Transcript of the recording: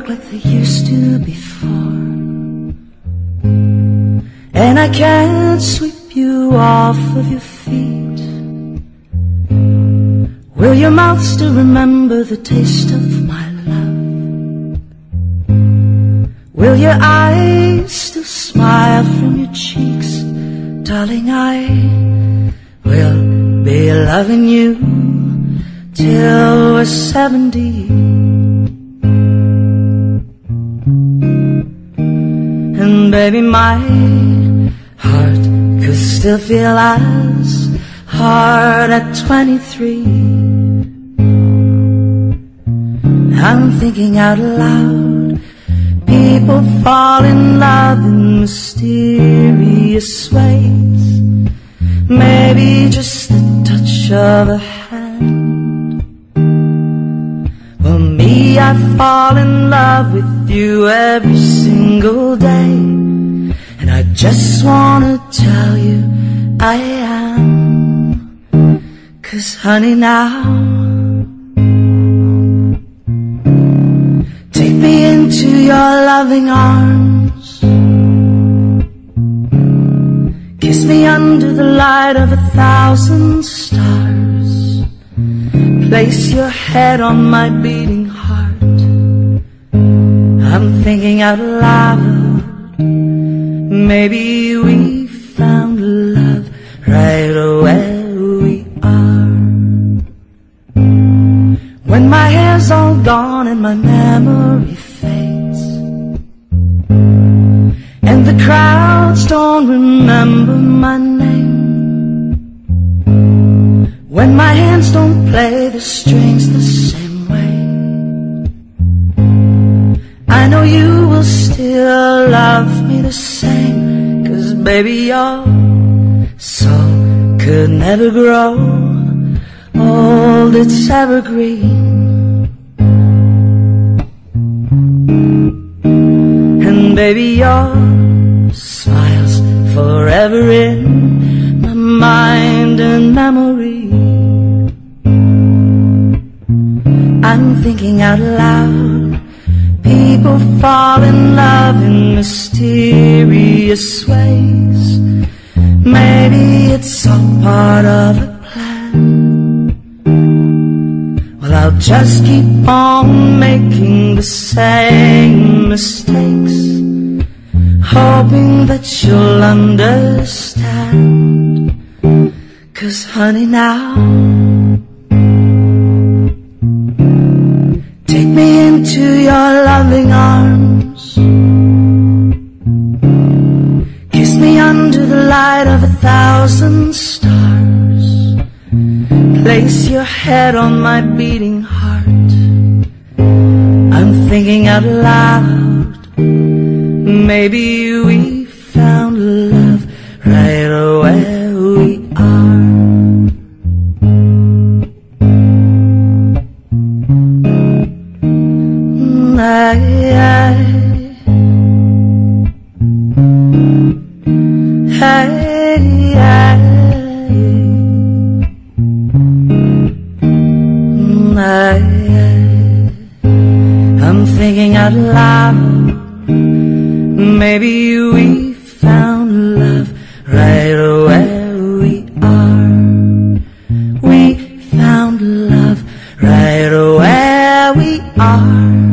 work like they used to before, and I can't sweep you off of your feet. Will your mouth still remember the taste of my love? Will your eyes still smile from your cheeks? Darling, I will be loving you till we're 70. And baby, my heart could still feel as hard at 23. I'm thinking out loud. People fall in love in mysterious ways. Maybe just the touch of a hand. Well, me, I fall in love with you every single day, and I just wanna tell you I am. 'Cause honey, now take me into your loving arms. Kiss me under the light of 1,000 stars. Place your head on my beating heart. I'm thinking out loud. Maybe we found love right where we are. When my hair's all gone and my memory fades, and the crowds don't remember my name, when my hands don't play the strings the same way, I know you will still love me the same. 'Cause baby, your soul could never grow old, it's evergreen. And baby, your smile's forever in my mind and memory. I'm thinking out loud. People fall in love in mysterious ways. Maybe it's all part of a plan. Well, I'll just keep on making the same mistakes, hoping that you'll understand. 'Cause honey, now take me into your loving arms. Kiss me under the light of 1,000 stars. Place your head on my beating heart. I'm thinking out loud. Maybe we found love right where we are. I'm thinking out loud. Maybe we found love right where we are. We found love right where we are.